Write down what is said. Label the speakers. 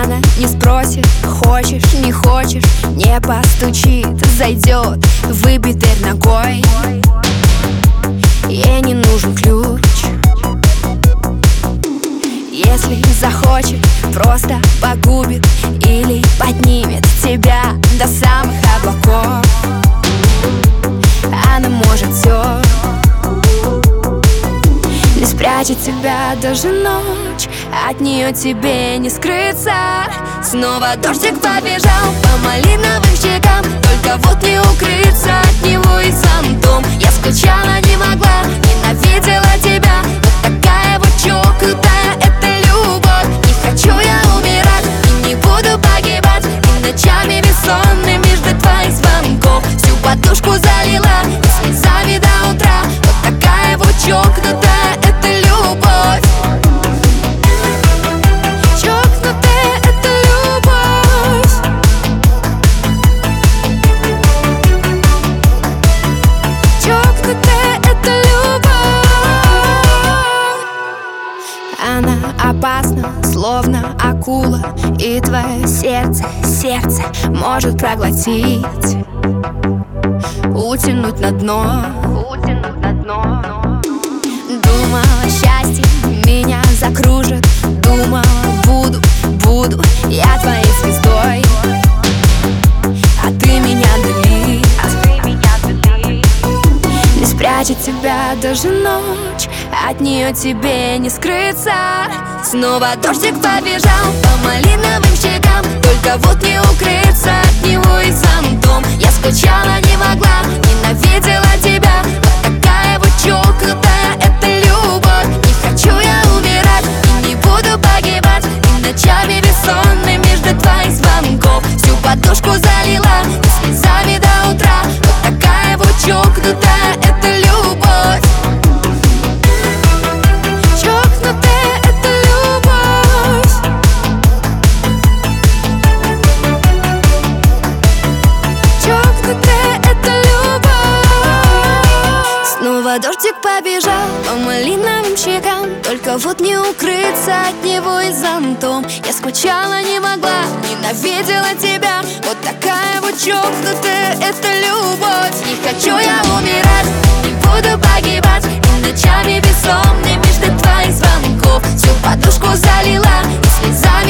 Speaker 1: Она не спросит, хочешь, не хочешь, не постучит, зайдет, выбит дверь ногой. Ей не нужен ключ. Если захочет, просто погубит или поднимет тебя до самых облаков. Она может все, не спрячет тебя даже ночь, от нее тебе не скрыться. Снова дождик побежал по малиновым щекам, только вот не укрыться от него и зонтом. Я скучала, не могла, ненавидела тебя, вот такая вот чокнутая эта любовь. Не хочу я умирать и не буду погибать, и ночами бессонными ждать твоих звонков. Всю подушку залила и слезами до утра, вот такая вот чокнутая эта любовь. Чокнутая эта любовь. Чокнутая эта любовь. Она опасна, словно акула, и твое сердце может проглотить, утянуть на дно. Думала, счастье меня закружит, думала, буду я твоей звездой, а ты меня дали. Не спрячет тебя даже ночь, от нее тебе не скрыться. Снова дождик побежал по малиновым щекам, только вот не укрыться от него и зонтом. Я скучала, не могла, ненавидела тебя, вот такая вот чокнутая эта любовь. Не хочу я умирать и не буду погибать, и ночами бессонными ждать твоих звонков. Всю подушку залила и слезами до утра, вот такая вот чокнутая эта любовь. Чокнутая эта любовь. Чокнутая эта любовь. Снова дождик побежал по малиновым щекам, только вот не укрыться от него и зонтом. Я скучала, не могла, ненавидела тебя, вот такая вот чокнутая эта любовь. Не хочу я умирать, не буду погибать, и ночами бессонными ждать твоих звонков. Всю подушку залила и слезами